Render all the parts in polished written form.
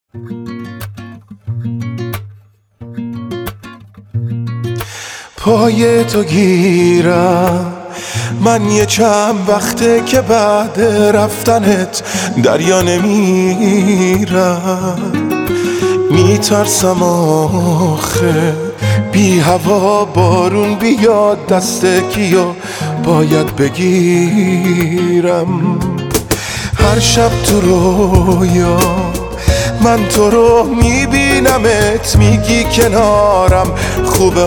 پای تو گیرم من یه چند وقته که بعد رفتنت دریا نمیرم. میترسم آخه بی هوا بارون بیاد دست کیو باید بگیرم. هر شب تو رویا من تو رو میبینمت، میگی کنارم خوبه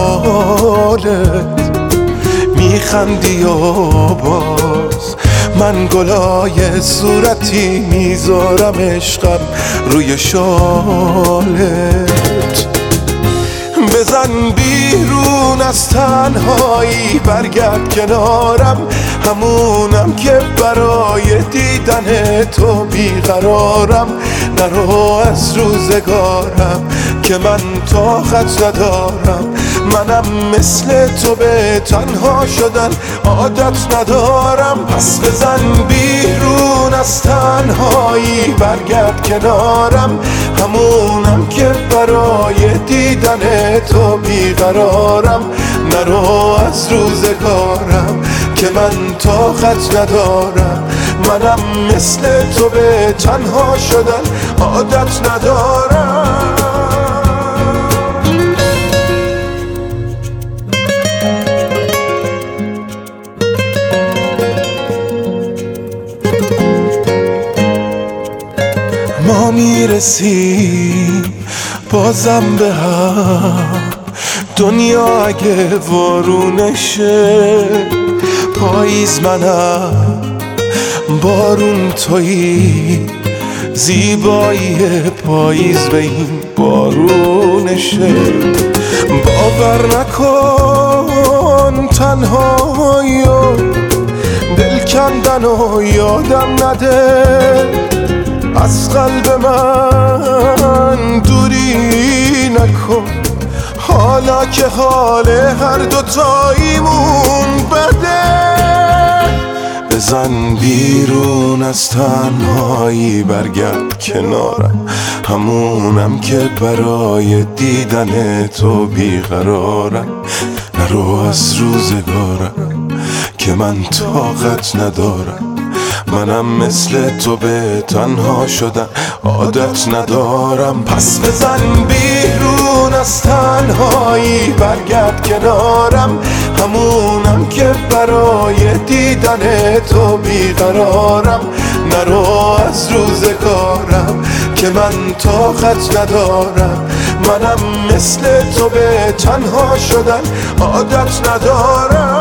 حالت، میخندی و باز من گلای صورتی میذارم عشقم روی شالت. بزن بیرون از تنهایی برگرد کنارم، همونم که برای دیدن تو بیقرارم. نرو از روزگارم که من طاقت ندارم، منم مثل تو به تنها شدن عادت ندارم. پس بزن بیرون از تنهایی برگرد کنارم، همونم که برای دیدن تو بیقرارم. نرو از روزگارم که من طاقت ندارم، منم مثل تو به تنها شدن عادت ندارم. ما میرسیم بازم به هم، دنیا اگه وارونشه پاییز منم بارون تویی، زیبایی پاییز به این بارونشه. باور نکن تنهایی و دل کندن و یادم نده، از قلب من دوری نکن حالا که حال هر دوتاییمون بده. بزن بیرون از تنهایی برگرد کنارم، همونم که برای دیدن تو بیقرارم. نرو از روزگارم که من طاقت ندارم، منم مثل تو به تنها شدن عادت ندارم. پس بزن بیرون از تنهایی برگرد کنارم، همونم که برای دیدن تو بیقرارم. نرو از روزگارم که من طاقت ندارم، منم مثل تو به تنها شدن عادت ندارم.